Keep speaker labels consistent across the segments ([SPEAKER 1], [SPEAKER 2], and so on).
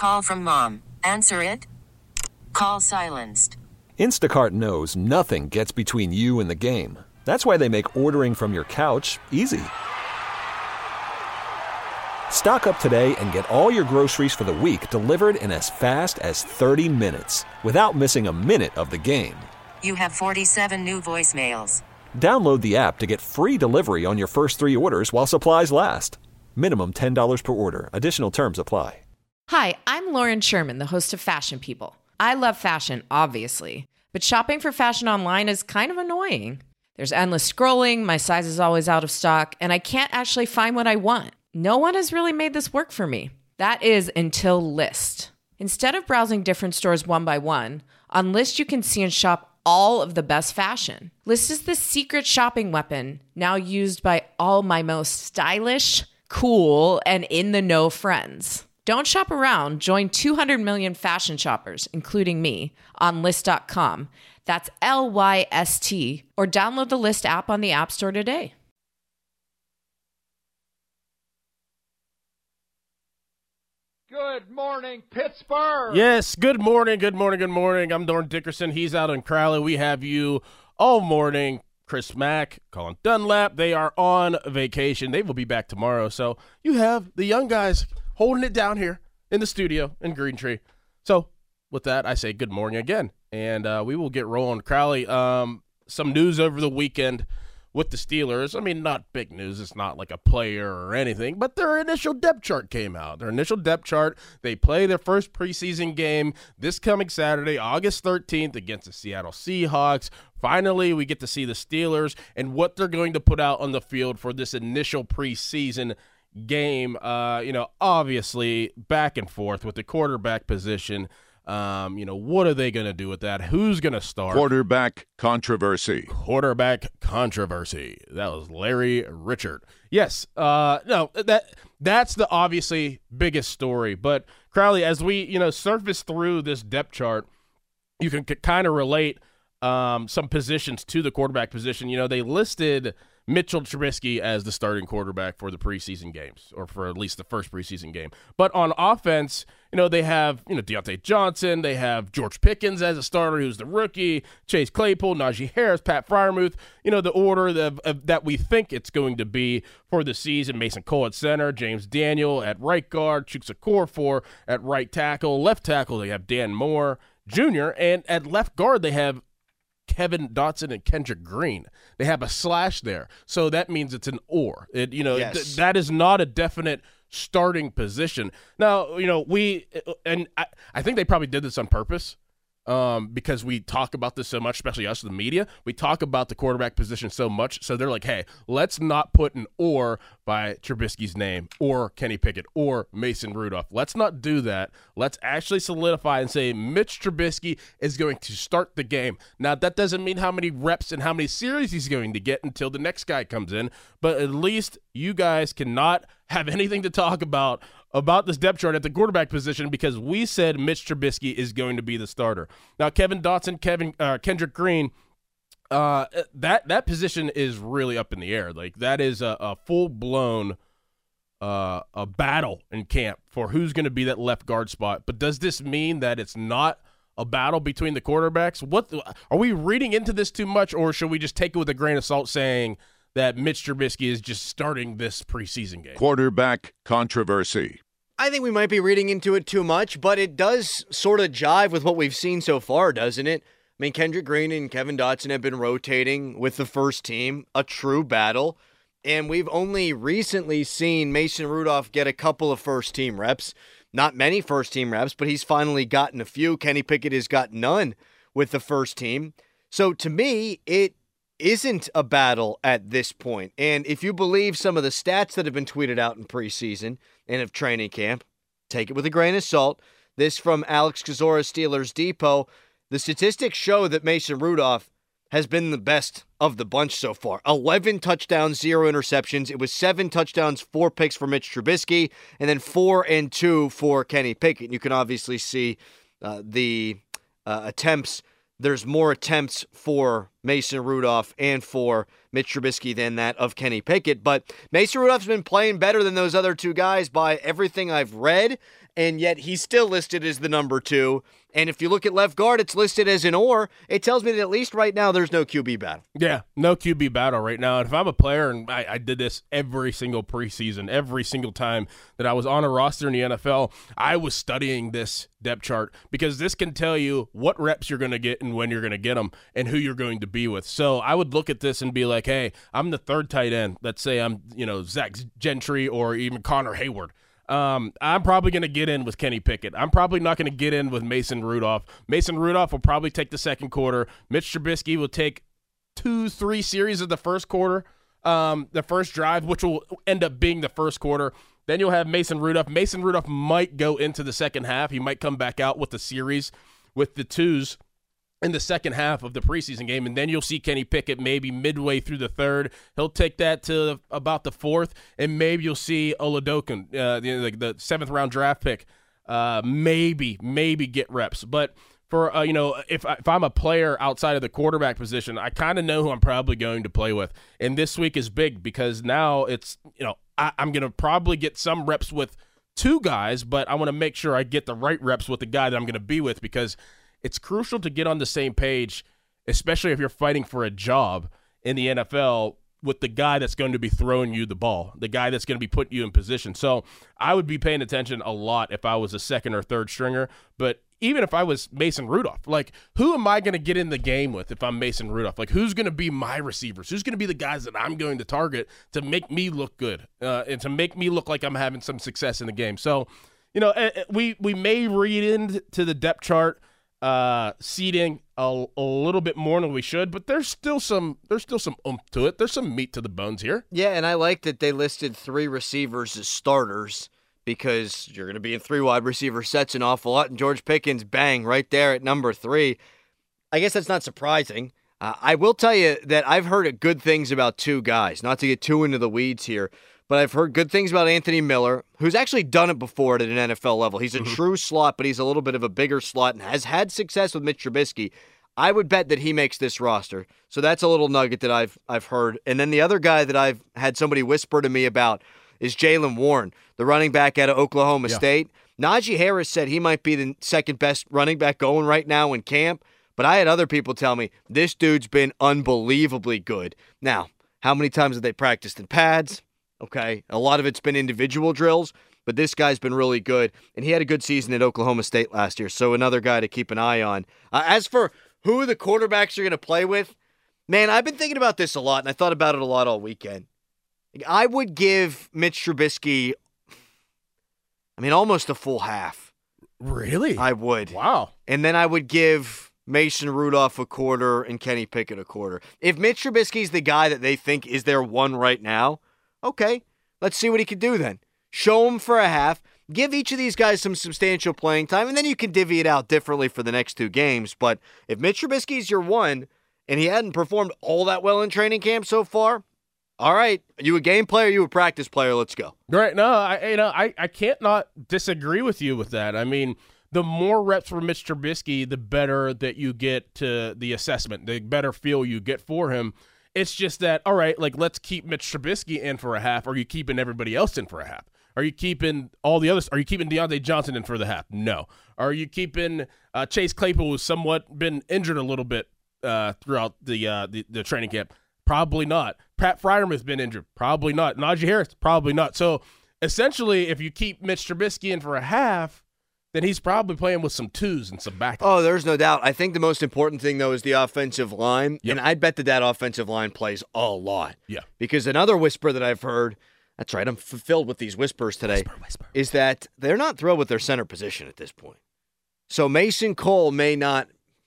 [SPEAKER 1] Call from mom. Answer it. Call silenced.
[SPEAKER 2] Instacart knows nothing gets between you and the game. That's why they make ordering from your couch easy. Stock up today and get all your groceries for the week delivered in as fast as 30 minutes without missing a minute of the game.
[SPEAKER 1] You have 47 new voicemails.
[SPEAKER 2] Download the app to get free delivery on your first 3 orders while supplies last. Minimum $10 per order. Additional terms apply.
[SPEAKER 3] Hi, I'm Lauren Sherman, the host of Fashion People. I love fashion, obviously, but shopping for fashion online is kind of annoying. There's endless scrolling, my size is always out of stock, and I can't actually find what I want. No one has really made this work for me. That is until Lyst. Instead of browsing different stores one by one, on Lyst you can see and shop all of the best fashion. Lyst is the secret shopping weapon now used by all my most stylish, cool, and in-the-know friends. Don't shop around. Join 200 million fashion shoppers, including me, on Lyst.com. That's Lyst, or download the Lyst app on the App Store today.
[SPEAKER 4] Good morning, Pittsburgh.
[SPEAKER 5] Yes, good morning, good morning, good morning. I'm Dorn Dickerson. He's out in Crowley. We have you all morning. Chris Mack, Colin Dunlap, they are on vacation. They will be back tomorrow. So you have the young guys holding it down here in the studio in Green Tree. So with that, I say good morning again, and we will get rolling. Crowley, some news over the weekend with the Steelers. I mean, not big news. It's not like a player or anything, but their initial depth chart came out. Their initial depth chart, they play their first preseason game this coming Saturday, August 13th against the Seattle Seahawks. Finally, we get to see the Steelers and what they're going to put out on the field for this initial preseason game. Obviously back and forth with the quarterback position. What are they going to do with that? Who's going to start?
[SPEAKER 6] Quarterback controversy.
[SPEAKER 5] That was Larry Richard. Yes. That's the obviously biggest story. But Crowley, as we, surface through this depth chart, you can kind of relate some positions to the quarterback position. They listed Mitchell Trubisky as the starting quarterback for the preseason games, or for at least the first preseason game. But on offense, they have, Deontay Johnson, they have George Pickens as a starter, who's the rookie, Chase Claypool, Najee Harris, Pat Freiermuth, the order that we think it's going to be for the season. Mason Cole at center, James Daniel at right guard, Chuks Okorafor at right tackle. Left tackle, they have Dan Moore Jr., and at left guard, they have Kevin Dotson and Kendrick Green. They have a slash there, so that means it's an or. Yes. That is not a definite starting position. Now, I think they probably did this on purpose, because we talk about this so much, especially us, the media. We talk about the quarterback position so much, so they're like, hey, let's not put an or by Trubisky's name, or Kenny Pickett, or Mason Rudolph. Let's not do that. Let's actually solidify and say Mitch Trubisky is going to start the game. Now, that doesn't mean how many reps and how many series he's going to get until the next guy comes in, but at least you guys cannot have anything to talk about this depth chart at the quarterback position, because we said Mitch Trubisky is going to be the starter. Now, Kevin Dotson, Kendrick Green, that position is really up in the air. Like, that is a full-blown a battle in camp for who's going to be that left guard spot. But does this mean that it's not a battle between the quarterbacks? What are we reading into this too much, or should we just take it with a grain of salt, saying that Mitch Trubisky is just starting this preseason game?
[SPEAKER 6] Quarterback controversy.
[SPEAKER 7] I think we might be reading into it too much, but it does sort of jive with what we've seen so far, doesn't it? I mean, Kendrick Green and Kevin Dotson have been rotating with the first team, a true battle, and we've only recently seen Mason Rudolph get a couple of first-team reps. Not many first-team reps, but he's finally gotten a few. Kenny Pickett has got none with the first team. So to me, it isn't a battle at this point. And if you believe some of the stats that have been tweeted out in preseason and of training camp, take it with a grain of salt. This from Alex Kozora, Steelers Depot. The statistics show that Mason Rudolph has been the best of the bunch so far. 11 touchdowns, 0 interceptions. It was 7 touchdowns, 4 picks for Mitch Trubisky, and then 4 and 2 for Kenny Pickett. You can obviously see the attempts there's more attempts for Mason Rudolph and for Mitch Trubisky than that of Kenny Pickett. But Mason Rudolph's been playing better than those other two guys by everything I've read, and yet he's still listed as the number 2. And if you look at left guard, it's listed as an or. It tells me that at least right now there's no QB battle.
[SPEAKER 5] Yeah, no QB battle right now. And if I'm a player, and I did this every single preseason, every single time that I was on a roster in the NFL, I was studying this depth chart because this can tell you what reps you're going to get and when you're going to get them and who you're going to be with. So I would look at this and be like, hey, I'm the third tight end. Let's say I'm, Zach Gentry or even Connor Hayward. I'm probably going to get in with Kenny Pickett. I'm probably not going to get in with Mason Rudolph. Mason Rudolph will probably take the second quarter. Mitch Trubisky will take 2-3 series of the first quarter, the first drive, which will end up being the first quarter. Then you'll have Mason Rudolph. Mason Rudolph might go into the second half. He might come back out with the series with the twos in the second half of the preseason game, and then you'll see Kenny Pickett maybe midway through the third. He'll take that to about the fourth, and maybe you'll see Oladokun, the seventh-round draft pick, maybe get reps. But for if I'm a player outside of the quarterback position, I kind of know who I'm probably going to play with. And this week is big because now it's I'm going to probably get some reps with two guys, but I want to make sure I get the right reps with the guy that I'm going to be with because it's crucial to get on the same page, especially if you're fighting for a job in the NFL with the guy that's going to be throwing you the ball, the guy that's going to be putting you in position. So I would be paying attention a lot if I was a second or third stringer, but even if I was Mason Rudolph, like who am I going to get in the game with if I'm Mason Rudolph? Like who's going to be my receivers? Who's going to be the guys that I'm going to target to make me look good and to make me look like I'm having some success in the game? So, we may read into the depth chart seeding a little bit more than we should, but there's still some oomph to it. There's some meat to the bones here.
[SPEAKER 7] Yeah, and I like that they listed 3 receivers as starters because you're going to be in 3 wide receiver sets an awful lot, and George Pickens, bang, right there at number 3. I guess that's not surprising. I will tell you that I've heard good things about 2 guys, not to get too into the weeds here, but I've heard good things about Anthony Miller, who's actually done it before at an NFL level. He's a true slot, but he's a little bit of a bigger slot and has had success with Mitch Trubisky. I would bet that he makes this roster. So that's a little nugget that I've heard. And then the other guy that I've had somebody whisper to me about is Jaylen Warren, the running back out of Oklahoma State. Najee Harris said he might be the second best running back going right now in camp, but I had other people tell me this dude's been unbelievably good. Now, how many times have they practiced in pads? Okay, a lot of it's been individual drills, but this guy's been really good, and he had a good season at Oklahoma State last year, so another guy to keep an eye on. As for who the quarterbacks are going to play with, man, I've been thinking about this a lot, and I thought about it a lot all weekend. I would give Mitch Trubisky, almost a full half.
[SPEAKER 5] Really?
[SPEAKER 7] I would.
[SPEAKER 5] Wow.
[SPEAKER 7] And then I would give Mason Rudolph a quarter and Kenny Pickett a quarter. If Mitch Trubisky's the guy that they think is their one right now, okay, let's see what he can do then. Show him for a half. Give each of these guys some substantial playing time, and then you can divvy it out differently for the next 2 games. But if Mitch Trubisky's your one, and he hadn't performed all that well in training camp so far, all right, you a game player, you a practice player, let's go.
[SPEAKER 5] Right, no, I can't not disagree with you with that. I mean, the more reps for Mitch Trubisky, the better that you get to the assessment, the better feel you get for him. It's just that, all right, like let's keep Mitch Trubisky in for a half. Are you keeping everybody else in for a half? Are you keeping all the others? Are you keeping Deontay Johnson in for the half? No. Are you keeping Chase Claypool, who's somewhat been injured a little bit throughout the training camp? Probably not. Pat Freiermuth's been injured. Probably not. Najee Harris? Probably not. So essentially, if you keep Mitch Trubisky in for a half, then he's probably playing with some twos and some backups.
[SPEAKER 7] Oh, there's no doubt. I think the most important thing, though, is the offensive line. Yep. And I bet that offensive line plays a lot.
[SPEAKER 5] Yeah.
[SPEAKER 7] Because another whisper that I've heard, that's right, I'm filled with these whispers today, whisper. Is that they're not thrilled with their center position at this point. So Mason Cole may not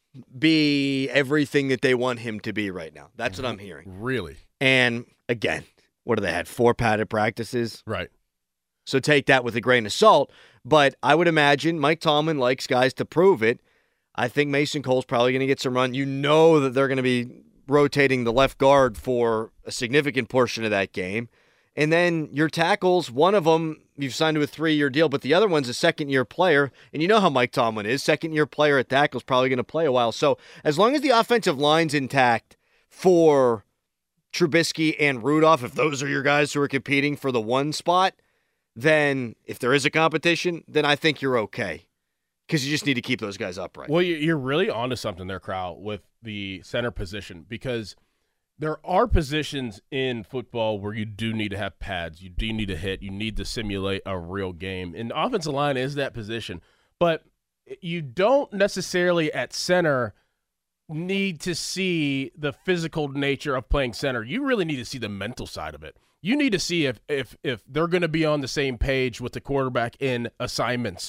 [SPEAKER 7] be everything that they want him to be right now. That's what I'm hearing.
[SPEAKER 5] Really?
[SPEAKER 7] And, again, what do they had? 4 padded practices?
[SPEAKER 5] Right.
[SPEAKER 7] So take that with a grain of salt. But I would imagine Mike Tomlin likes guys to prove it. I think Mason Cole's probably going to get some run. You know that they're going to be rotating the left guard for a significant portion of that game. And then your tackles, one of them you've signed to a 3-year deal, but the other one's a second-year player. And you know how Mike Tomlin is. Second-year player at tackle is probably going to play a while. So as long as the offensive line's intact for Trubisky and Rudolph, if those are your guys who are competing for the 1 spot, then if there is a competition, then I think you're okay. Because you just need to keep those guys upright.
[SPEAKER 5] Well, you're really onto something there, Crowell, with the center position, because there are positions in football where you do need to have pads. You do need to hit. You need to simulate a real game. And offensive line is that position. But you don't necessarily at center need to see the physical nature of playing center. You really need to see the mental side of it. You need to see if they're going to be on the same page with the quarterback in assignments,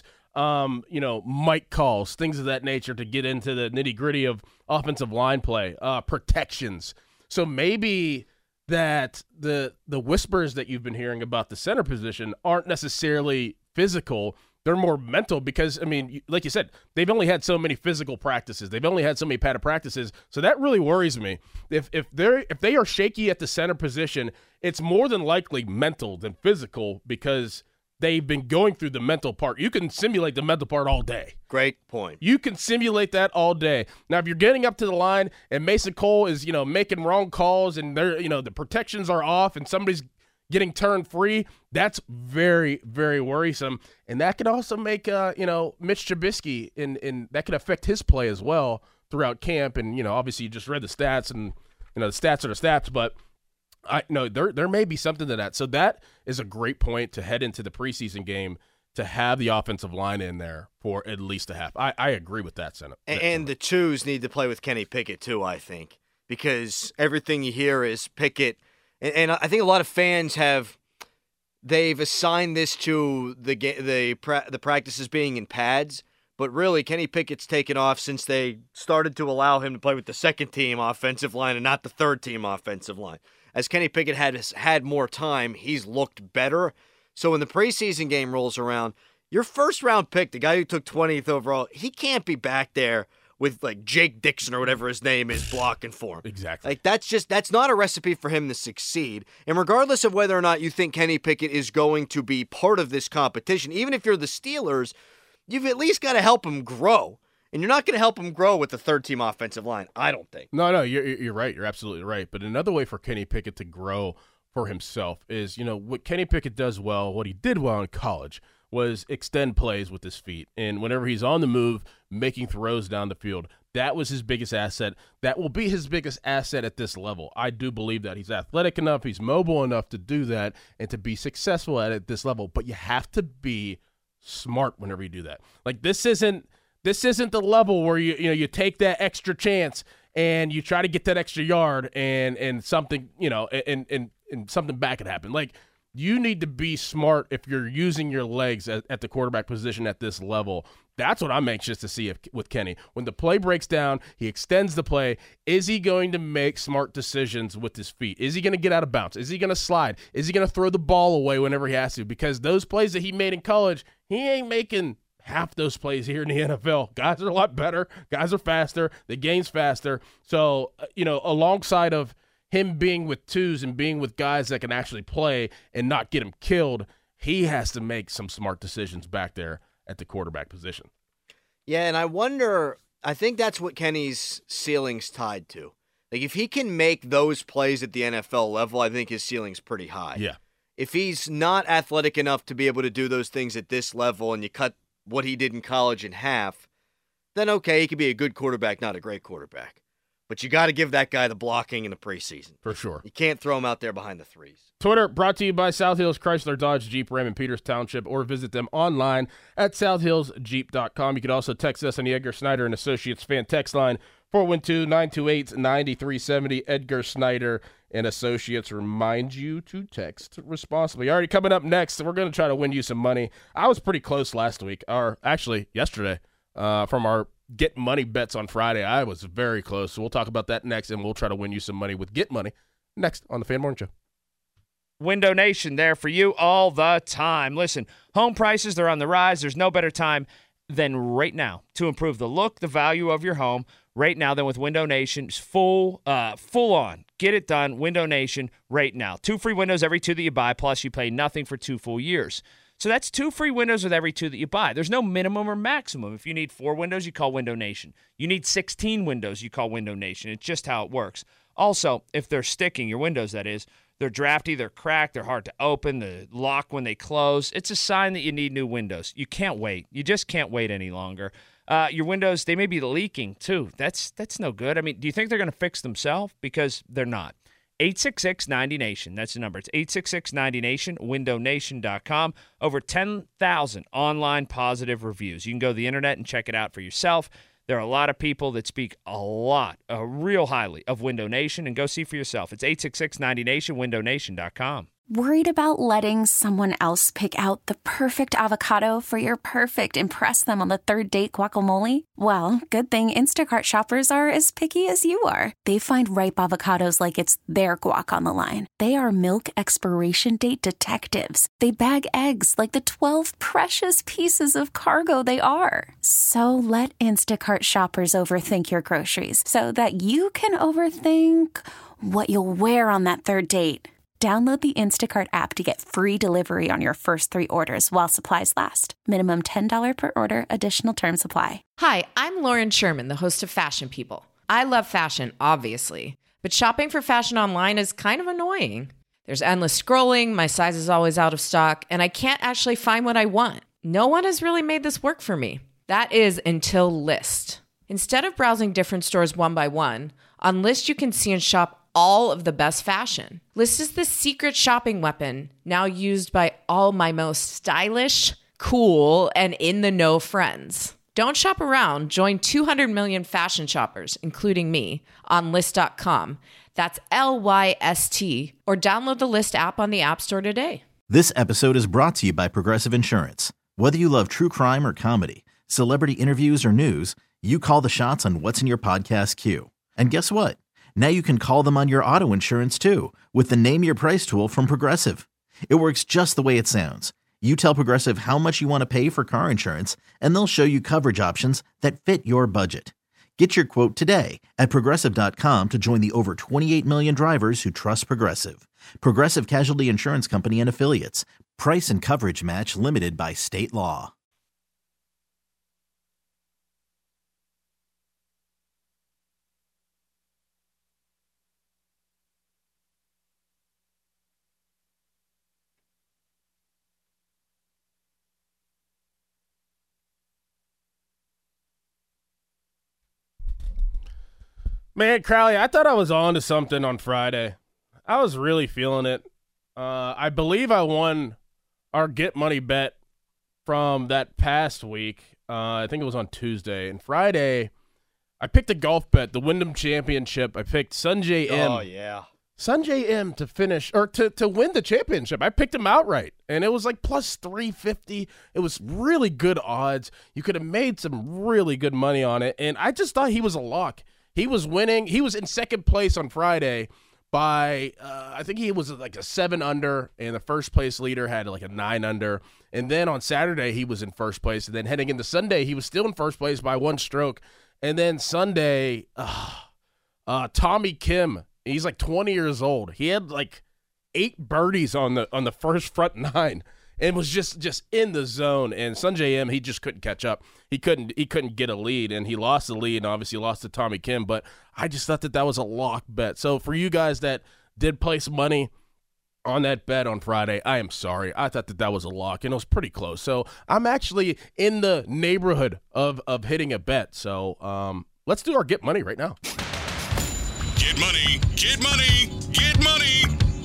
[SPEAKER 5] Mike calls, things of that nature, to get into the nitty-gritty of offensive line play, protections. So maybe that the whispers that you've been hearing about the center position aren't necessarily physical. They're more mental because, I mean, like you said, they've only had so many physical practices. They've only had so many padded practices. So that really worries me. If they are shaky at the center position, it's more than likely mental than physical because they've been going through the mental part. You can simulate the mental part all day.
[SPEAKER 7] Great point.
[SPEAKER 5] You can simulate that all day. Now, if you're getting up to the line and Mason Cole is, making wrong calls and they're, the protections are off and somebody's getting turned free, that's very, very worrisome. And that could also make, Mitch Trubisky, and that could affect his play as well throughout camp. And, obviously you just read the stats and, the stats are the stats, but there may be something to that. So that is a great point to head into the preseason game, to have the offensive line in there for at least a half. I agree with that, Senate.
[SPEAKER 7] And the twos need to play with Kenny Pickett too, I think, because everything you hear is Pickett. And I think a lot of fans they've assigned this to the practices being in pads, but really Kenny Pickett's taken off since they started to allow him to play with the second team offensive line and not the third team offensive line. As Kenny Pickett has had more time, he's looked better. So when the preseason game rolls around, your first-round pick, the guy who took 20th overall, he can't be back there with, Jake Dixon or whatever his name is blocking for him.
[SPEAKER 5] Exactly.
[SPEAKER 7] That's not a recipe for him to succeed. And regardless of whether or not you think Kenny Pickett is going to be part of this competition, even if you're the Steelers, you've at least got to help him grow. And you're not going to help him grow with the third-team offensive line, I don't think.
[SPEAKER 5] No, you're right. You're absolutely right. But another way for Kenny Pickett to grow for himself is, what Kenny Pickett does well, what he did well in college, was extend plays with his feet. And whenever he's on the move, making throws down the field, that was his biggest asset. That will be his biggest asset at this level. I do believe that. He's athletic enough, he's mobile enough to do that and to be successful at it at this level. But you have to be smart whenever you do that. This isn't the level where you take that extra chance and you try to get that extra yard and something, and something bad could happen. You need to be smart if you're using your legs at the quarterback position at this level. That's what I'm anxious to see with Kenny. When the play breaks down, he extends the play. Is he going to make smart decisions with his feet? Is he going to get out of bounds? Is he going to slide? Is he going to throw the ball away whenever he has to? Because those plays that he made in college, he ain't making half those plays here in the NFL. Guys are a lot better. Guys are faster. The game's faster. So, alongside of him being with twos and being with guys that can actually play and not get him killed, he has to make some smart decisions back there at the quarterback position.
[SPEAKER 7] Yeah, and I think that's what Kenny's ceiling's tied to. If he can make those plays at the NFL level, I think his ceiling's pretty high.
[SPEAKER 5] Yeah.
[SPEAKER 7] If he's not athletic enough to be able to do those things at this level and you cut what he did in college in half, then okay, he could be a good quarterback, not a great quarterback. But you got to give that guy the blocking in the preseason.
[SPEAKER 5] For sure.
[SPEAKER 7] You can't throw him out there behind the threes.
[SPEAKER 5] Twitter brought to you by South Hills Chrysler Dodge Jeep Ram in Peters Township, or visit them online at southhillsjeep.com. You can also text us on the Edgar Snyder and Associates fan text line, 412-928-9370. Edgar Snyder and Associates remind you to text responsibly. Already coming up next, we're going to try to win you some money. I was pretty close last week, or actually yesterday, from our Get Money bets on Friday. I was very close, so we'll talk about that next, and we'll try to win you some money with Get Money next on the Fan Morning Show.
[SPEAKER 8] Window Nation there for you all the time. Listen, home prices, they're on the rise. There's no better time than right now to improve the look, the value of your home. right now than with Window Nation. Full on. Get it done. Window Nation right now. 2 free windows every 2 that you buy, plus you pay nothing for 2 full years. So that's 2 free windows with every 2 that you buy. There's no minimum or maximum. If you need 4 windows, you call Window Nation. You need 16 windows, you call Window Nation. It's just how it works. Also, if they're sticking, your windows that is, they're drafty, they're cracked, they're hard to open, they lock when they close, it's a sign that you need new windows. You can't wait. You just can't wait any longer. Your windows, they may be leaking too. That's no good. I mean, do you think they're going to fix themselves? Because they're not. 866-90-NATION. That's the number. It's 866-90-NATION, windownation.com. Over 10,000 online positive reviews. You can go to the internet and check it out for yourself. There are a lot of people that speak real highly of Window Nation, and go see for yourself. It's 866-90-NATION, windownation.com.
[SPEAKER 9] Worried about letting someone else pick out the perfect avocado for your perfect impress them on the third date guacamole? Well, good thing Instacart shoppers are as picky as you are. They find ripe avocados like it's their guac on the line. They are milk expiration date detectives. They bag eggs like the 12 precious pieces of cargo they are. So let Instacart shoppers overthink your groceries so that you can overthink what you'll wear on that third date. Download the Instacart app to get free delivery on your first 3 orders while supplies last. Minimum $10 per order. Additional terms apply.
[SPEAKER 3] Hi, I'm Lauren Sherman, the host of Fashion People. I love fashion, obviously, but shopping for fashion online is kind of annoying. There's endless scrolling, my size is always out of stock, and I can't actually find what I want. No one has really made this work for me. That is until Lyst. Instead of browsing different stores one by one, on Lyst you can see and shop all of the best fashion. Lyst is the secret shopping weapon now used by all my most stylish, cool, and in-the-know friends. Don't shop around. Join 200 million fashion shoppers, including me, on Lyst.com. That's Lyst, or download the Lyst app on the App Store today.
[SPEAKER 10] This episode is brought to you by Progressive Insurance. Whether you love true crime or comedy, celebrity interviews or news, you call the shots on what's in your podcast queue. And guess what? Now you can call them on your auto insurance too with the Name Your Price tool from Progressive. It works just the way it sounds. You tell Progressive how much you want to pay for car insurance, and they'll show you coverage options that fit your budget. Get your quote today at Progressive.com to join the over 28 million drivers who trust Progressive. Progressive Casualty Insurance Company and Affiliates. Price and coverage match limited by state law.
[SPEAKER 5] Man, Crowley, I thought I was on to something on Friday. I was really feeling it. I believe I won our Get Money bet from that past week. I think it was on Tuesday. And Friday, I picked a golf bet, the Wyndham Championship. I picked Sungjae Im.
[SPEAKER 7] Oh, yeah.
[SPEAKER 5] Sungjae Im to finish, or to win the championship. I picked him outright, and it was like plus 350. It was really good odds. You could have made some really good money on it, and I just thought he was a lock. He was winning. He was in second place on Friday by, I think he was like a 7 under, and the first place leader had like a 9 under. And then on Saturday, he was in first place. And then heading into Sunday, he was still in first place by 1 stroke. And then Sunday, Tommy Kim, he's like 20 years old. He had like 8 birdies on the first front 9. And was just in the zone. And Sungjae Im, he just couldn't catch up. He couldn't get a lead, and he lost the lead, and obviously lost to Tommy Kim. But I just thought that was a lock bet. So for you guys that did place money on that bet on Friday, I am sorry. I thought that was a lock, and it was pretty close. So I'm actually in the neighborhood of hitting a bet. So let's do our Get Money right now.
[SPEAKER 11] Get money, get money, get money.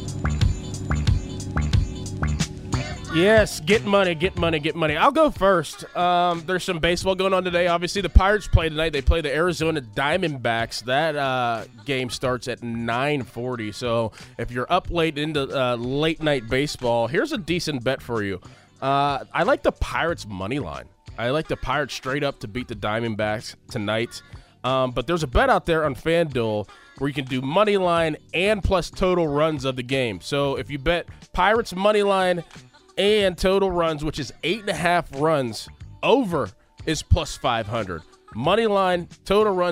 [SPEAKER 5] Yes, get money, get money, get money. I'll go first. There's some baseball going on today. Obviously, the Pirates play tonight. They play the Arizona Diamondbacks. That game starts at 9:40. So if you're up late into late-night baseball, here's a decent bet for you. I like the Pirates' money line. I like the Pirates straight up to beat the Diamondbacks tonight. But there's a bet out there on FanDuel where you can do money line and plus total runs of the game. So if you bet Pirates' money line and total runs, which is 8.5 runs, over is plus 500. Money line, total runs,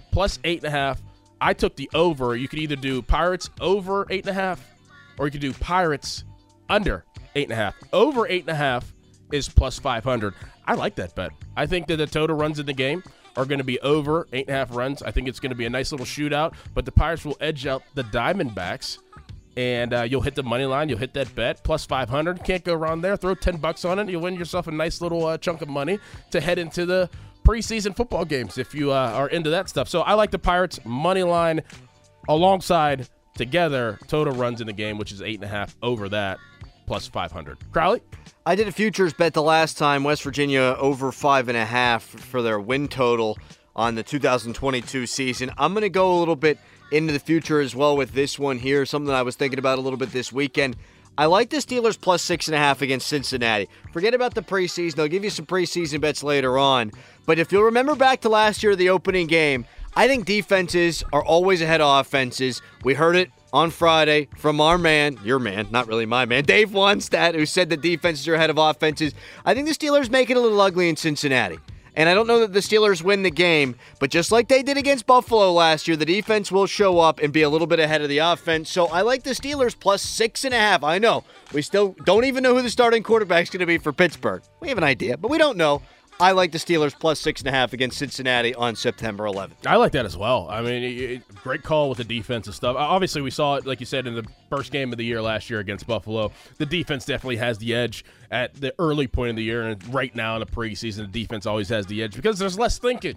[SPEAKER 5] plus 8.5. I took the over. You could either do Pirates over 8.5, or you could do Pirates under 8.5. Over 8.5 is plus 500. I like that bet. I think that the total runs in the game are going to be over 8.5 runs. I think it's going to be a nice little shootout, but the Pirates will edge out the Diamondbacks, and you'll hit the money line. You'll hit that bet, plus 500. Can't go wrong there. Throw $10 on it. You'll win yourself a nice little chunk of money to head into the preseason football games if you are into that stuff. So I like the Pirates money line alongside together total runs in the game, which is 8.5 over that, plus 500. Crowley?
[SPEAKER 7] I did a futures bet the last time, West Virginia over 5.5 for their win total on the 2022 season. I'm going to go a little bit into the future as well with this one here, something I was thinking about a little bit this weekend. I like the Steelers plus 6.5 against Cincinnati. Forget about the preseason. I'll give you some preseason bets later on. But if you'll remember back to last year, the opening game, I think defenses are always ahead of offenses. We heard it on Friday from our man, your man, not really my man, Dave Wannstedt, who said that defenses are ahead of offenses. I think the Steelers make it a little ugly in Cincinnati. And I don't know that the Steelers win the game, but just like they did against Buffalo last year, the defense will show up and be a little bit ahead of the offense. So I like the Steelers plus 6.5. I know, we still don't even know who the starting quarterback's going to be for Pittsburgh. We have an idea, but we don't know. I like the Steelers plus 6.5 against Cincinnati on September 11th.
[SPEAKER 5] I like that as well. I mean, great call with the defensive stuff. Obviously, we saw it, like you said, in the first game of the year last year against Buffalo. The defense definitely has the edge at the early point of the year, and right now in the preseason, the defense always has the edge because there's less thinking.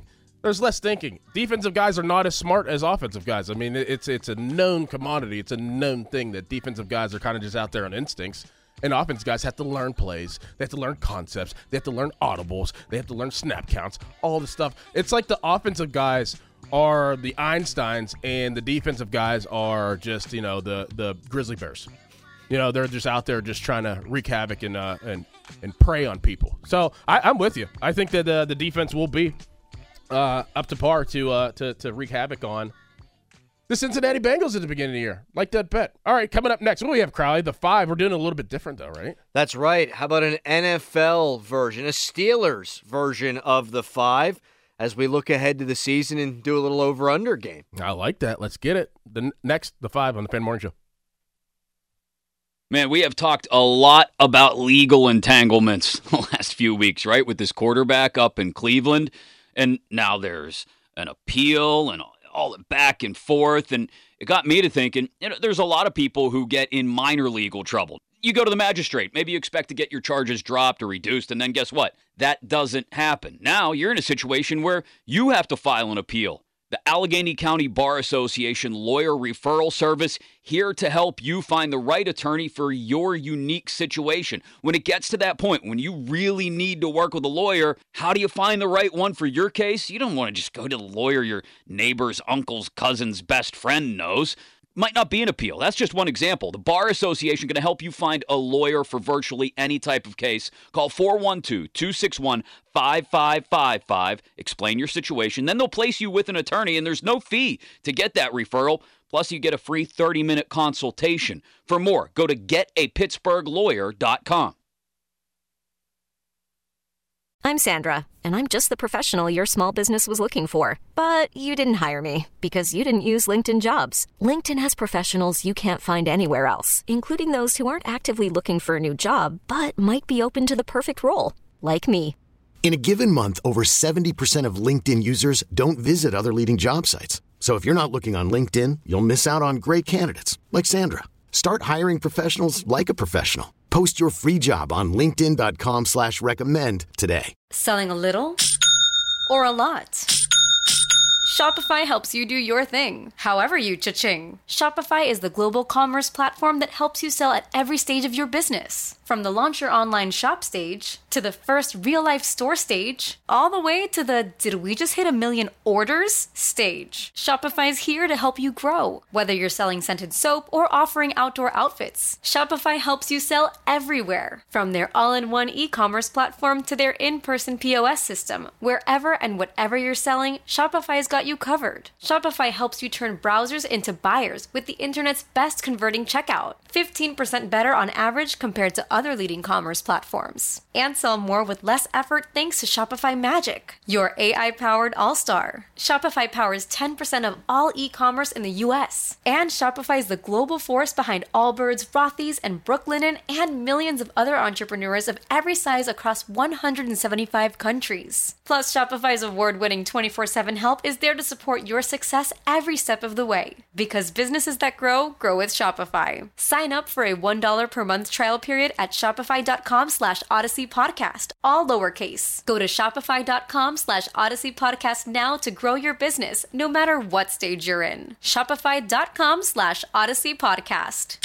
[SPEAKER 5] Defensive guys are not as smart as offensive guys. I mean, it's a known commodity. It's a known thing that defensive guys are kind of just out there on instincts. And offense guys have to learn plays. They have to learn concepts. They have to learn audibles. They have to learn snap counts, all the stuff. It's like the offensive guys are the Einsteins and the defensive guys are just, the grizzly bears. They're just out there just trying to wreak havoc and prey on people. So I'm with you. I think that the defense will be up to par to wreak havoc on the Cincinnati Bengals at the beginning of the year. Like that bet. All right, coming up next, what do we have, Crowley? The 5. We're doing a little bit different, though, right?
[SPEAKER 7] That's right. How about an NFL version, a Steelers version of the 5 as we look ahead to the season and do a little over-under game?
[SPEAKER 5] I like that. Let's get it. The 5 on the Fan Morning Show.
[SPEAKER 12] Man, we have talked a lot about legal entanglements the last few weeks, right, with this quarterback up in Cleveland. And now there's an appeal and all the back and forth, and it got me to thinking, there's a lot of people who get in minor legal trouble. You go to the magistrate, maybe you expect to get your charges dropped or reduced, and then guess what? That doesn't happen. Now you're in a situation where you have to file an appeal. The Allegheny County Bar Association Lawyer Referral Service, here to help you find the right attorney for your unique situation. When it gets to that point, when you really need to work with a lawyer, how do you find the right one for your case? You don't want to just go to the lawyer your neighbor's uncle's cousin's best friend knows. Might not be an appeal. That's just one example. The Bar Association going to help you find a lawyer for virtually any type of case. Call 412-261-5555. Explain your situation. Then they'll place you with an attorney, and there's no fee to get that referral. Plus, you get a free 30-minute consultation. For more, go to getapittsburghlawyer.com.
[SPEAKER 13] I'm Sandra, and I'm just the professional your small business was looking for. But you didn't hire me because you didn't use LinkedIn Jobs. LinkedIn has professionals you can't find anywhere else, including those who aren't actively looking for a new job, but might be open to the perfect role, like me.
[SPEAKER 14] In a given month, over 70% of LinkedIn users don't visit other leading job sites. So if you're not looking on LinkedIn, you'll miss out on great candidates, like Sandra. Start hiring professionals like a professional. Post your free job on linkedin.com/recommend today.
[SPEAKER 15] Selling a little or a lot? Shopify helps you do your thing, however you cha-ching. Shopify is the global commerce platform that helps you sell at every stage of your business. From the launch your online shop stage, to the first real-life store stage, all the way to the did we just hit 1 million orders stage. Shopify's here to help you grow. Whether you're selling scented soap or offering outdoor outfits, Shopify helps you sell everywhere. From their all-in-one e-commerce platform to their in-person POS system. Wherever and whatever you're selling, Shopify's got you covered. Shopify helps you turn browsers into buyers with the internet's best converting checkout. 15% better on average compared to other leading commerce platforms. And sell more with less effort thanks to Shopify Magic, your AI-powered all-star. Shopify powers 10% of all e-commerce in the U.S. And Shopify is the global force behind Allbirds, Rothy's, and Brooklinen, and millions of other entrepreneurs of every size across 175 countries. Plus, Shopify's award-winning 24/7 help is there to support your success every step of the way. Because businesses that grow with Shopify. Sign up for a $1 per month trial period at shopify.com/Odyssey Podcast, all lowercase. Go to shopify.com/Odyssey Podcast now to grow your business, no matter what stage you're in. Shopify.com/Odyssey Podcast.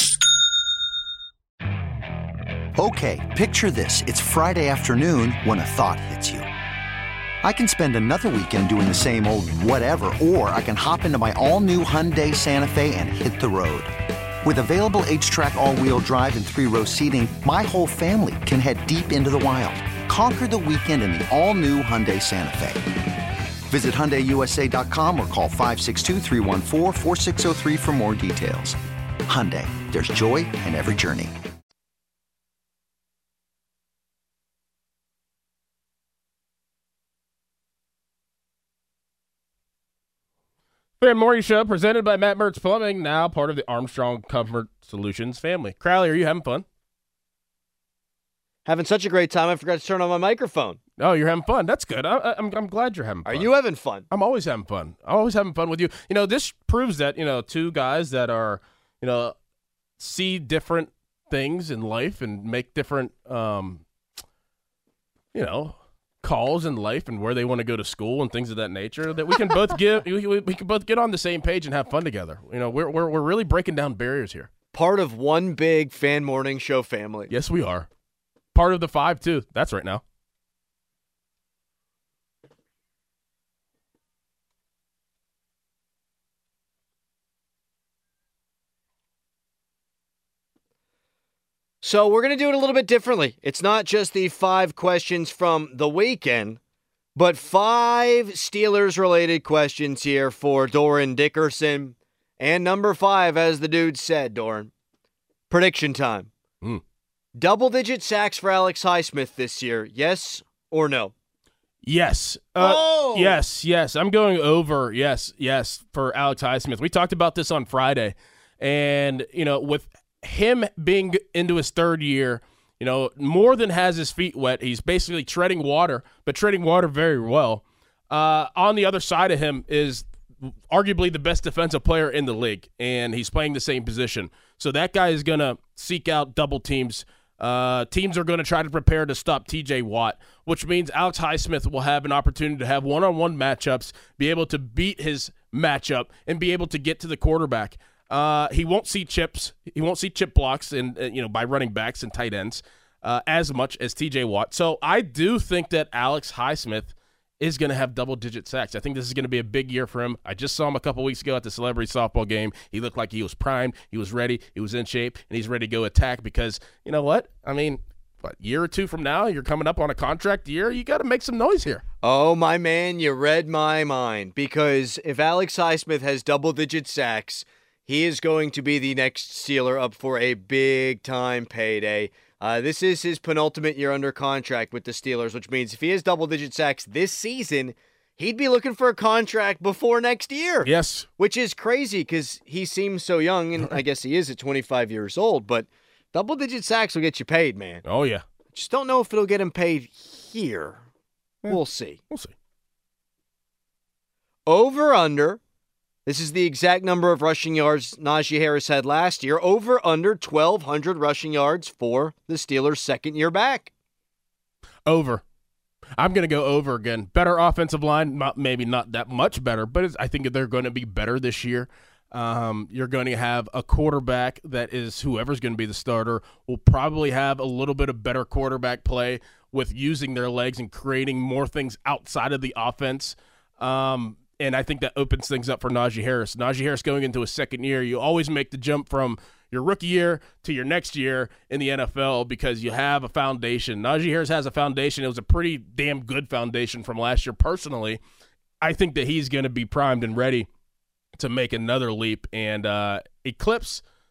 [SPEAKER 16] Okay, picture this. It's Friday afternoon when a thought hits you. I can spend another weekend doing the same old whatever, or I can hop into my all-new Hyundai Santa Fe and hit the road. With available H-Track all-wheel drive and 3-row seating, my whole family can head deep into the wild. Conquer the weekend in the all-new Hyundai Santa Fe. Visit HyundaiUSA.com or call 562-314-4603 for more details. Hyundai, there's joy in every journey.
[SPEAKER 5] Fan Morning Show presented by Matt Mertz Plumbing, now part of the Armstrong Comfort Solutions family. Crowley, are you having fun?
[SPEAKER 7] Having such a great time, I forgot to turn on my microphone.
[SPEAKER 5] Oh, you're having fun. That's good. I'm glad you're having fun.
[SPEAKER 7] Are you having fun?
[SPEAKER 5] I'm always having fun. I'm always having fun with you. You know, this proves that, two guys that are, see different things in life and make different, calls in life and where they want to go to school and things of that nature, that we can both we can both get on the same page and have fun together. We're really breaking down barriers here.
[SPEAKER 7] Part of one big Fan Morning Show family.
[SPEAKER 5] Yes, we are. Part of the 5 too. That's right now.
[SPEAKER 7] So we're going to do it a little bit differently. It's not just the 5 questions from the weekend, but 5 Steelers-related questions here for Doran Dickerson. And number 5, as the dude said, Doran, prediction time. Double-digit sacks for Alex Highsmith this year, yes or no?
[SPEAKER 5] Yes. Yes. I'm going over, yes, for Alex Highsmith. We talked about this on Friday. And, with him being into his 3rd year, more than has his feet wet. He's basically treading water, but treading water very well. On the other side of him is arguably the best defensive player in the league, and he's playing the same position. So that guy is going to seek out double teams. Teams are going to try to prepare to stop TJ Watt, which means Alex Highsmith will have an opportunity to have one-on-one matchups, be able to beat his matchup, and be able to get to the quarterback. He won't see chips. He won't see chip blocks by running backs and tight ends as much as TJ Watt. So I do think that Alex Highsmith is going to have double-digit sacks. I think this is going to be a big year for him. I just saw him a couple weeks ago at the celebrity softball game. He looked like he was primed, he was ready, he was in shape, and he's ready to go attack because, you know what? I mean, year or two from now, you're coming up on a contract year. You got to make some noise here.
[SPEAKER 7] Oh, my man, you read my mind. Because if Alex Highsmith has double-digit sacks, he is going to be the next Steeler up for a big-time payday. This is his penultimate year under contract with the Steelers, which means if he has double-digit sacks this season, he'd be looking for a contract before next year.
[SPEAKER 5] Yes.
[SPEAKER 7] Which is crazy because he seems so young, and I guess he is at 25 years old, but double-digit sacks will get you paid, man.
[SPEAKER 5] Oh, yeah.
[SPEAKER 7] Just don't know if it'll get him paid here. We'll see.
[SPEAKER 5] We'll see.
[SPEAKER 7] Over, under. This is the exact number of rushing yards Najee Harris had last year. Over, under 1,200 rushing yards for the Steelers' second year back.
[SPEAKER 5] Over. I'm going to go over again. Better offensive line, maybe not that much better, but I think they're going to be better this year. You're going to have a quarterback that is whoever's going to be the starter will probably have a little bit of better quarterback play with using their legs and creating more things outside of the offense. And I think that opens things up for Najee Harris. Najee Harris going into his second year, you always make the jump from your rookie year to your next year in the NFL because you have a foundation. Najee Harris has a foundation. It was a pretty damn good foundation from last year. Personally, I think that he's going to be primed and ready to make another leap and eclipse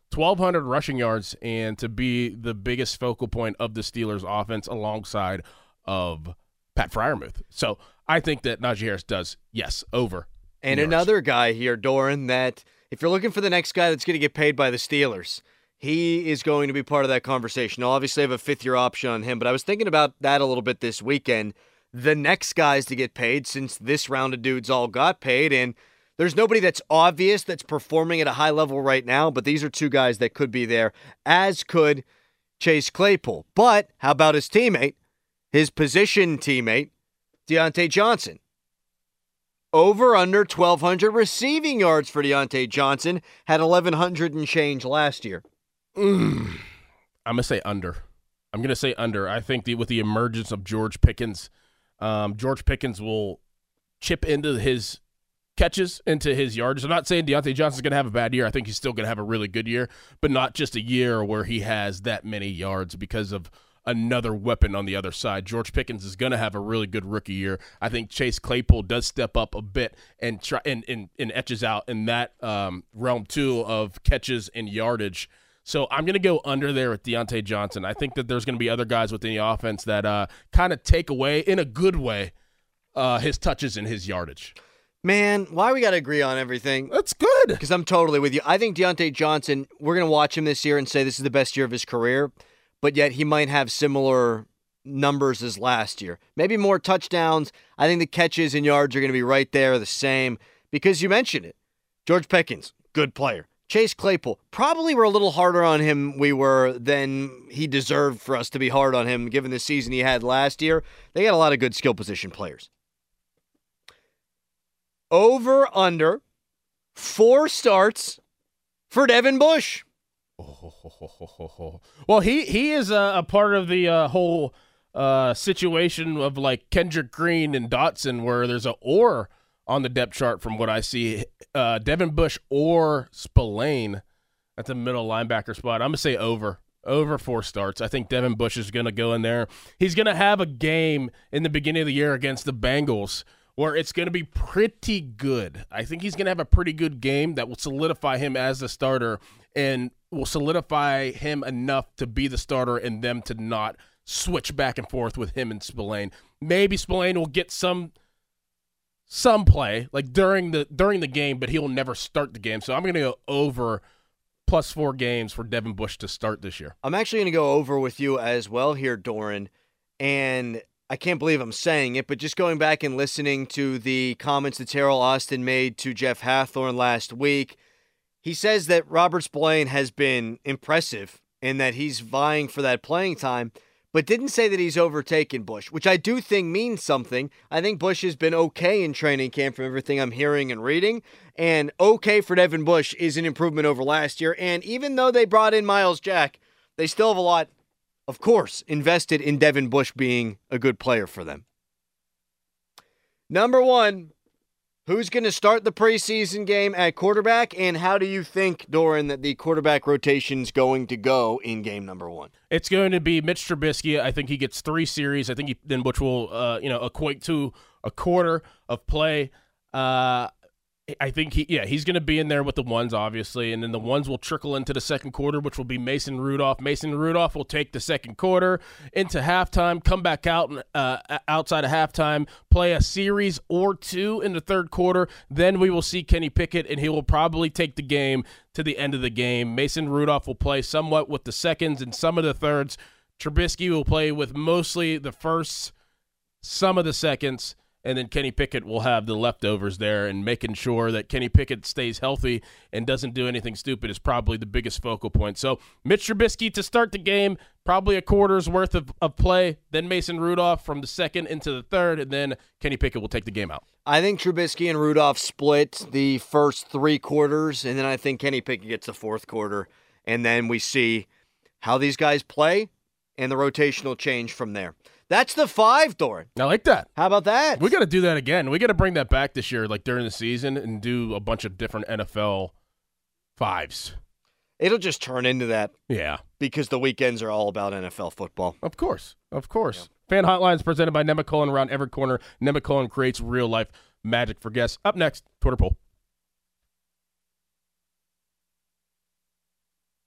[SPEAKER 5] 1,200 rushing yards and to be the biggest focal point of the Steelers' offense alongside of Pat Freiermuth. So I think that Najee Harris does, yes, over.
[SPEAKER 7] And another guy here, Doran, that if you're looking for the next guy that's going to get paid by the Steelers, he is going to be part of that conversation. Now, obviously, I have a fifth-year option on him, but I was thinking about that a little bit this weekend. The next guys to get paid, since this round of dudes all got paid, and there's nobody that's obvious that's performing at a high level right now, but these are two guys that could be there, as could Chase Claypool. But how about his teammate, his position teammate, Deontay Johnson? Over under 1,200 receiving yards for Deontay Johnson, had 1,100 and change last year.
[SPEAKER 5] I'm going to say under. I think with the emergence of George Pickens will chip into his catches, into his yards. I'm not saying Deontay Johnson's going to have a bad year. I think he's still going to have a really good year, but not just a year where he has that many yards because of another weapon on the other side. George Pickens is going to have a really good rookie year. I think Chase Claypool does step up a bit and try and etches out in that realm too of catches and yardage. So I'm going to go under there with Deontay Johnson. I think that there's going to be other guys within the offense that kind of take away, in a good way, his touches and his yardage.
[SPEAKER 7] Man, why we got to agree on everything?
[SPEAKER 5] That's good.
[SPEAKER 7] Because I'm totally with you. I think Deontay Johnson, we're going to watch him this year and say this is the best year of his career, but yet he might have similar numbers as last year. Maybe more touchdowns. I think the catches and yards are going to be right there, the same, because you mentioned it. George Pickens, good player. Chase Claypool, probably we're a little harder on him than he deserved for us to be hard on him, given the season he had last year. They got a lot of good skill position players. Over, under, 4 starts for Devin Bush.
[SPEAKER 5] Well, he is a part of the whole situation of like Kendrick Green and Dotson, where there's a or on the depth chart from what I see. Devin Bush or Spillane at the middle linebacker spot. I'm going to say over 4 starts. I think Devin Bush is going to go in there. He's going to have a game in the beginning of the year against the Bengals where it's going to be pretty good. I think he's going to have a pretty good game that will solidify him as the starter and will solidify him enough to be the starter and them to not switch back and forth with him and Spillane. Maybe Spillane will get some play like during the game, but he'll never start the game. So I'm going to go over +4 games for Devin Bush to start this year.
[SPEAKER 7] I'm actually going to go over with you as well here, Doran, and I can't believe I'm saying it, but just going back and listening to the comments that Terrell Austin made to Jeff Hathorn last week, he says that Robert Spillane has been impressive and that he's vying for that playing time, but didn't say that he's overtaken Bush, which I do think means something. I think Bush has been okay in training camp from everything I'm hearing and reading, and okay for Devin Bush is an improvement over last year. And even though they brought in Myles Jack, they still have a lot, of course, invested in Devin Bush being a good player for them. Number 1, who's going to start the preseason game at quarterback, and how do you think, Doran, that the quarterback rotation's going to go in game number 1?
[SPEAKER 5] It's going to be Mitch Trubisky. I think he gets 3 series. I think which will equate to a quarter of play. I think he's going to be in there with the ones, obviously, and then the ones will trickle into the second quarter, which will be Mason Rudolph. Mason Rudolph will take the second quarter into halftime, come back out outside of halftime, play a series or 2 in the third quarter. Then we will see Kenny Pickett, and he will probably take the game to the end of the game. Mason Rudolph will play somewhat with the seconds and some of the thirds. Trubisky will play with mostly the firsts, some of the seconds, and then Kenny Pickett will have the leftovers there, and making sure that Kenny Pickett stays healthy and doesn't do anything stupid is probably the biggest focal point. So Mitch Trubisky to start the game, probably a quarter's worth of play, then Mason Rudolph from the second into the third, and then Kenny Pickett will take the game out.
[SPEAKER 7] I think Trubisky and Rudolph split the first 3 quarters, and then I think Kenny Pickett gets the fourth quarter, and then we see how these guys play and the rotational change from there. That's the 5, Doran.
[SPEAKER 5] I like that.
[SPEAKER 7] How about that?
[SPEAKER 5] We got to do that again. We got to bring that back this year, like during the season, and do a bunch of different NFL 5s.
[SPEAKER 7] It'll just turn into that.
[SPEAKER 5] Yeah.
[SPEAKER 7] Because the weekends are all about NFL football.
[SPEAKER 5] Of course. Of course. Yeah. Fan Hotlines presented by Nemacolin. Around every corner, Nemacolin creates real-life magic for guests. Up next, Twitter poll.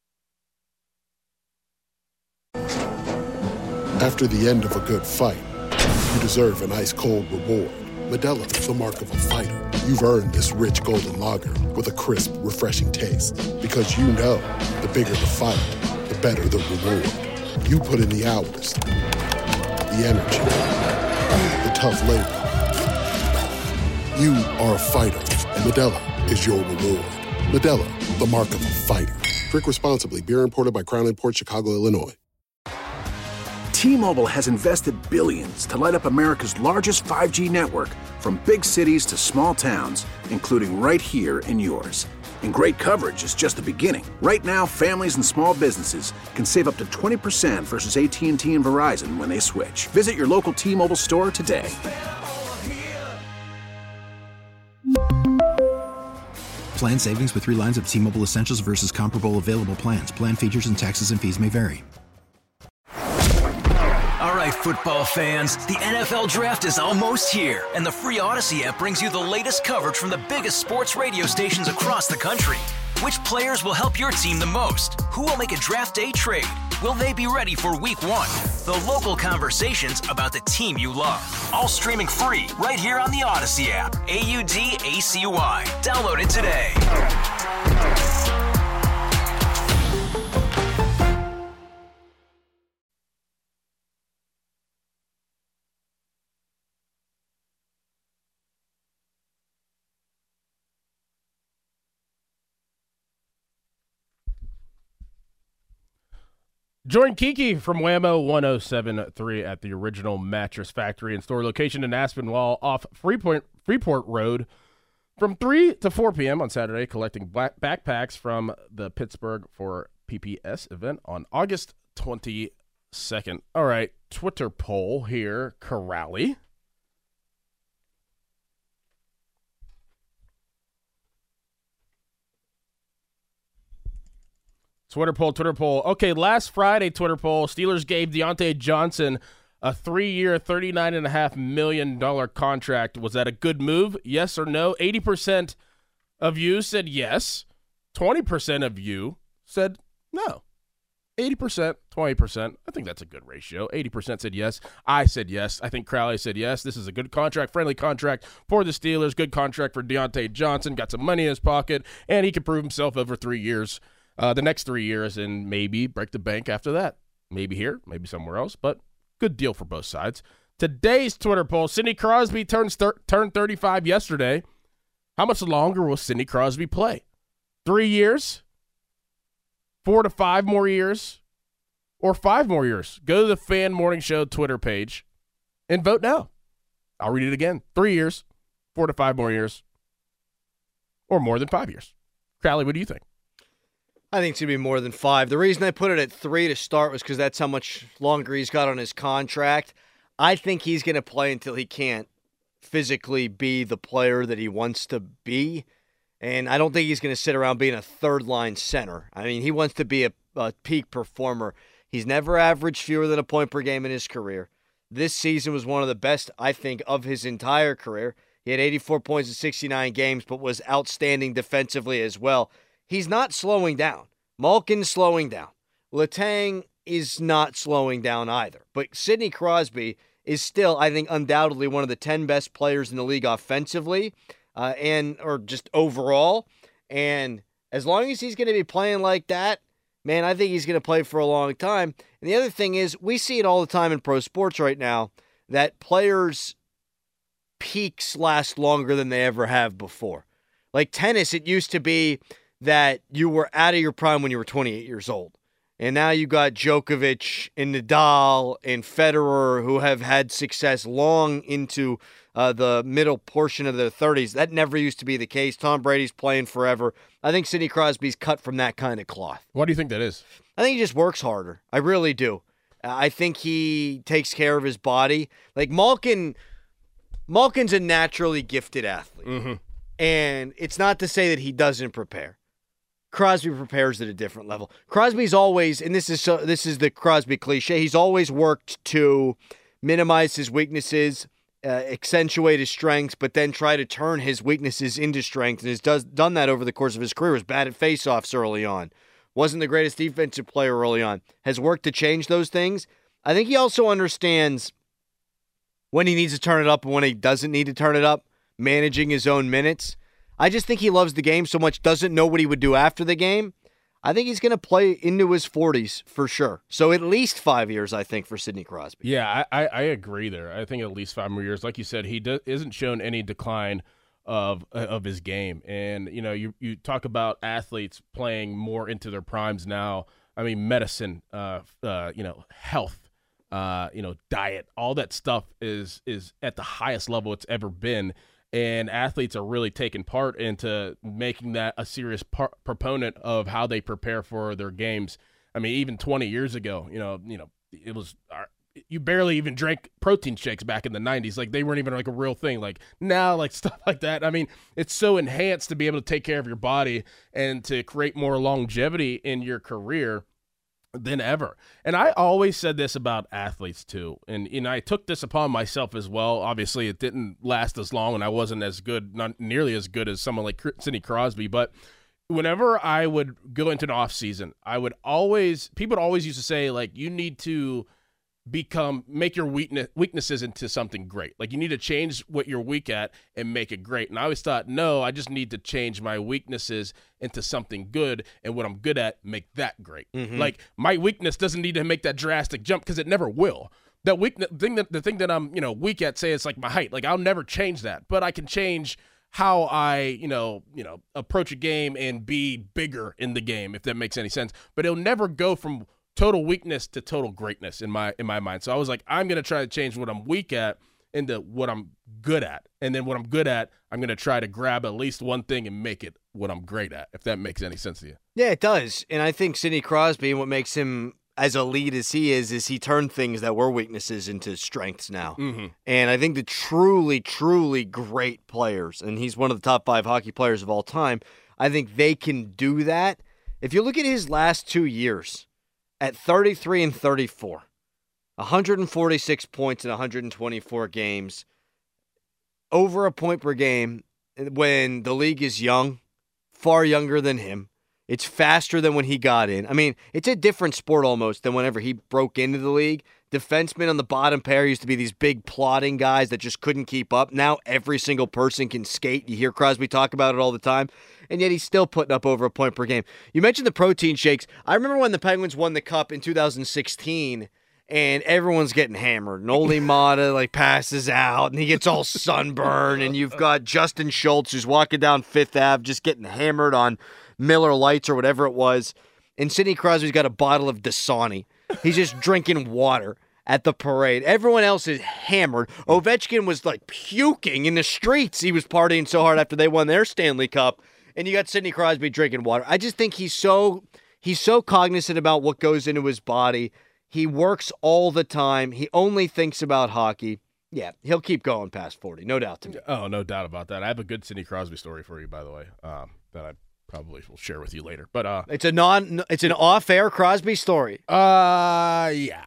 [SPEAKER 17] After the end of a good fight, you deserve an ice-cold reward. Modelo is the mark of a fighter. You've earned this rich golden lager with a crisp, refreshing taste. Because you know, the bigger the fight, the better the reward. You put in the hours, the energy, the tough labor. You are a fighter, and Modelo is your reward. Modelo, the mark of a fighter. Drink responsibly. Beer imported by Crown Imports, Chicago, Illinois.
[SPEAKER 18] T-Mobile has invested billions to light up America's largest 5G network, from big cities to small towns, including right here in yours. And great coverage is just the beginning. Right now, families and small businesses can save up to 20% versus AT&T and Verizon when they switch. Visit your local T-Mobile store today.
[SPEAKER 19] Plan savings with 3 lines of T-Mobile Essentials versus comparable available plans. Plan features and taxes and fees may vary.
[SPEAKER 20] All right, football fans, the NFL Draft is almost here, and the free Odyssey app brings you the latest coverage from the biggest sports radio stations across the country. Which players will help your team the most? Who will make a draft day trade? Will they be ready for week 1? The local conversations about the team you love. All streaming free right here on the Odyssey app. AUDACY. Download it today.
[SPEAKER 5] Join Kiki from Whammo 107.3 at the Original Mattress Factory and Store location in Aspinwall off Freeport Road from 3 to 4 p.m. on Saturday, collecting backpacks from the Pittsburgh for PPS event on August 22nd. All right, Twitter poll here, Corrali. Twitter poll. Okay, last Friday, Twitter poll, Steelers gave Diontae Johnson a 3-year, $39.5 million contract. Was that a good move? Yes or no? 80% of you said yes. 20% of you said no. 80%, 20%. I think that's a good ratio. 80% said yes. I said yes. I think Crowley said yes. This is a good contract, friendly contract for the Steelers. Good contract for Diontae Johnson. Got some money in his pocket, and he can prove himself over 3 years. The next 3 years, and maybe break the bank after that. Maybe here, maybe somewhere else, but good deal for both sides. Today's Twitter poll, Sidney Crosby turned 35 yesterday. How much longer will Sidney Crosby play? 3 years? 4 to 5 more years? Or 5 more years? Go to the Fan Morning Show Twitter page and vote now. I'll read it again. 3 years, 4 to 5 more years, or more than 5 years. Crowley, what do you think?
[SPEAKER 7] I think it's going to be more than 5. The reason I put it at 3 to start was because that's how much longer he's got on his contract. I think he's going to play until he can't physically be the player that he wants to be. And I don't think he's going to sit around being a third-line center. I mean, he wants to be a peak performer. He's never averaged fewer than a point per game in his career. This season was one of the best, I think, of his entire career. He had 84 points in 69 games, but was outstanding defensively as well. He's not slowing down. Malkin's slowing down. Letang is not slowing down either. But Sidney Crosby is still, I think, undoubtedly one of the 10 best players in the league offensively or just overall. And as long as he's going to be playing like that, man, I think he's going to play for a long time. And the other thing is, we see it all the time in pro sports right now, that players' peaks last longer than they ever have before. Like tennis, it used to be that you were out of your prime when you were 28 years old. And now you got Djokovic and Nadal and Federer who have had success long into the middle portion of their 30s. That never used to be the case. Tom Brady's playing forever. I think Sidney Crosby's cut from that kind of cloth.
[SPEAKER 5] Why do you think that is?
[SPEAKER 7] I think he just works harder. I really do. I think he takes care of his body. Like Malkin's a naturally gifted athlete.
[SPEAKER 5] Mm-hmm.
[SPEAKER 7] And it's not to say that he doesn't prepare. Crosby prepares at a different level. Crosby's always, and this is the Crosby cliche, he's always worked to minimize his weaknesses, accentuate his strengths, but then try to turn his weaknesses into strength, and has done that over the course of his career. Was bad at faceoffs early on. Wasn't the greatest defensive player early on. Has worked to change those things, I think he also understands when he needs to turn it up and when he doesn't need to turn it up, managing his own minutes. I just think he loves the game so much, doesn't know what he would do after the game. I think he's going to play into his 40s for sure. So at least 5 years, I think, for Sidney Crosby.
[SPEAKER 5] Yeah, I agree there. I think at least 5 more years. Like you said, he isn't shown any decline of his game. And, you talk about athletes playing more into their primes now. I mean, medicine, health, diet, all that stuff is at the highest level it's ever been. And athletes are really taking part into making that a serious proponent of how they prepare for their games. I mean, even 20 years ago, it was you barely even drank protein shakes back in the 90s. Like, they weren't even like a real thing. Like now, like stuff like that. I mean, it's so enhanced to be able to take care of your body and to create more longevity in your career than ever. And I always said this about athletes too. And I took this upon myself as well. Obviously, it didn't last as long, and I wasn't as good, not nearly as good as someone like Sidney Crosby. But whenever I would go into an off season, people would always used to say, like, you need to make your weaknesses into something great. Like, you need to change what you're weak at and make it great. And I always thought, no, I just need to change my weaknesses into something good, and what I'm good at, make that great. Mm-hmm. Like, my weakness doesn't need to make that drastic jump, because it never will. That the thing that I'm, weak at, say it's like my height. Like, I'll never change that, but I can change how I, approach a game and be bigger in the game, if that makes any sense. But it'll never go from total weakness to total greatness in my mind. So I was like, I'm going to try to change what I'm weak at into what I'm good at. And then what I'm good at, I'm going to try to grab at least one thing and make it what I'm great at, if that makes any sense to you. Yeah,
[SPEAKER 7] it does. And I think Sidney Crosby, and what makes him as elite as he is he turned things that were weaknesses into strengths now. Mm-hmm. And I think the truly, truly great players, and he's one of the top 5 hockey players of all time, I think they can do that. If you look at his last 2 years, at 33 and 34, 146 points in 124 games, over a point per game when the league is young, far younger than him. It's faster than when he got in. I mean, it's a different sport almost than whenever he broke into the league. Defensemen on the bottom pair used to be these big plodding guys that just couldn't keep up. Now every single person can skate. You hear Crosby talk about it all the time, and yet he's still putting up over a point per game. You mentioned the protein shakes. I remember when the Penguins won the Cup in 2016, and everyone's getting hammered. Noli Mata passes out, and he gets all sunburned, and you've got Justin Schultz who's walking down Fifth Ave just getting hammered on Miller Lights or whatever it was, and Sidney Crosby's got a bottle of Dasani. He's just drinking water at the parade. Everyone else is hammered. Ovechkin was puking in the streets. He was partying so hard after they won their Stanley Cup. And you got Sidney Crosby drinking water. I just think he's so cognizant about what goes into his body. He works all the time. He only thinks about hockey. Yeah, he'll keep going past 40, no doubt to me.
[SPEAKER 5] Oh, no doubt about that. I have a good Sidney Crosby story for you, by the way, that I probably will share with you later. But
[SPEAKER 7] it's an off-air Crosby story.
[SPEAKER 5] Yeah.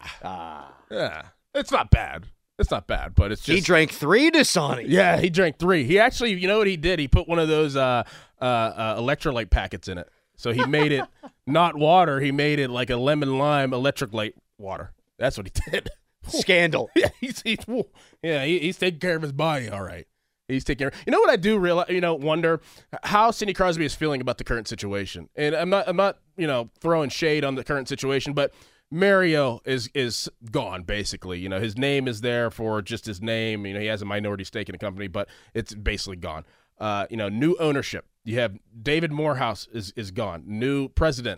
[SPEAKER 5] It's not bad. It's not bad, but it's just...
[SPEAKER 7] He drank 3 Dasani.
[SPEAKER 5] Yeah, he drank 3. He actually, you know what he did? He put one of those electrolyte packets in it. So he made it not water. He made it like a lemon lime electrolyte water. That's what he did.
[SPEAKER 7] Scandal.
[SPEAKER 5] Yeah, he's taking care of his body all right. He's taking care. You know what I do realize? Wonder how Sidney Crosby is feeling about the current situation. And I'm not throwing shade on the current situation, but Mario is gone basically. His name is there for just his name. He has a minority stake in the company, but it's basically gone. New ownership. You have David Morehouse is gone. New president.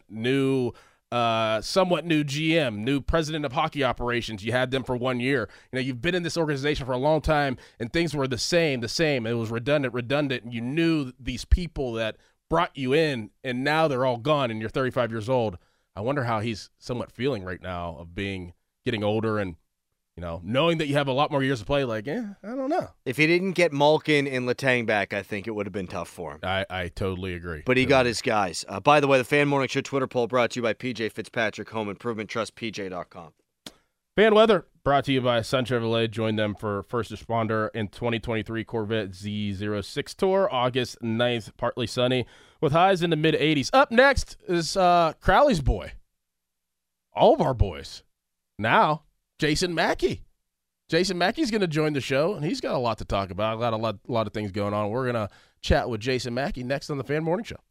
[SPEAKER 5] Somewhat new GM, new president of hockey operations. You had them for 1 year. You've been in this organization for a long time, and things were the same. It was redundant, and you knew these people that brought you in, and now they're all gone, and you're 35 years old. I wonder how he's somewhat feeling right now of getting older and, knowing that you have a lot more years to play. I don't know.
[SPEAKER 7] If he didn't get Malkin and Letang back, I think it would have been tough for him.
[SPEAKER 5] I totally agree.
[SPEAKER 7] But he got his guys. By the way, the Fan Morning Show Twitter poll brought to you by PJ Fitzpatrick Home Improvement. Trust PJ.com.
[SPEAKER 5] Fan weather brought to you by Sun Chevrolet. Join them for First Responder in 2023 Corvette Z06 Tour, August 9th, partly sunny with highs in the mid-80s. Up next is Crowley's boy. All of our boys. Now, Jason Mackey. Jason Mackey's going to join the show, and he's got a lot to talk about. Got a lot of things going on. We're going to chat with Jason Mackey next on the Fan Morning Show.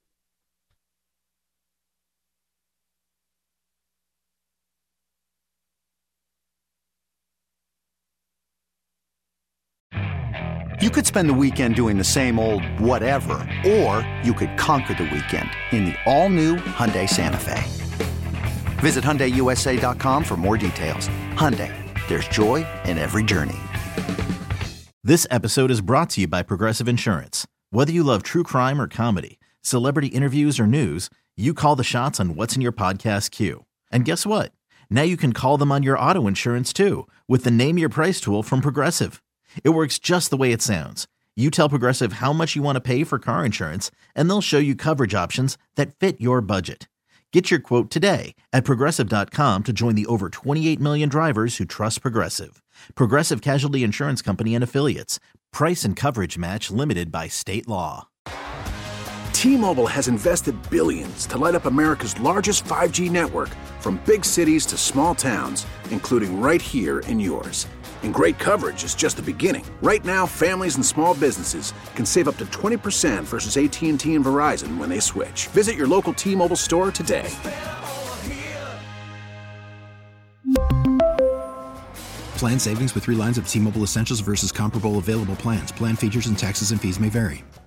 [SPEAKER 16] You could spend the weekend doing the same old whatever, or you could conquer the weekend in the all-new Hyundai Santa Fe. Visit HyundaiUSA.com for more details. Hyundai, there's joy in every journey.
[SPEAKER 10] This episode is brought to you by Progressive Insurance. Whether you love true crime or comedy, celebrity interviews or news, you call the shots on what's in your podcast queue. And guess what? Now you can call them on your auto insurance too with the Name Your Price tool from Progressive. It works just the way it sounds. You tell Progressive how much you want to pay for car insurance, and they'll show you coverage options that fit your budget. Get your quote today at Progressive.com to join the over 28 million drivers who trust Progressive. Progressive Casualty Insurance Company and Affiliates. Price and coverage match limited by state law.
[SPEAKER 18] T-Mobile has invested billions to light up America's largest 5G network, from big cities to small towns, including right here in yours. And great coverage is just the beginning. Right now, families and small businesses can save up to 20% versus AT&T and Verizon when they switch. Visit your local T-Mobile store today.
[SPEAKER 19] Plan savings with 3 lines of T-Mobile Essentials versus comparable available plans. Plan features and taxes and fees may vary.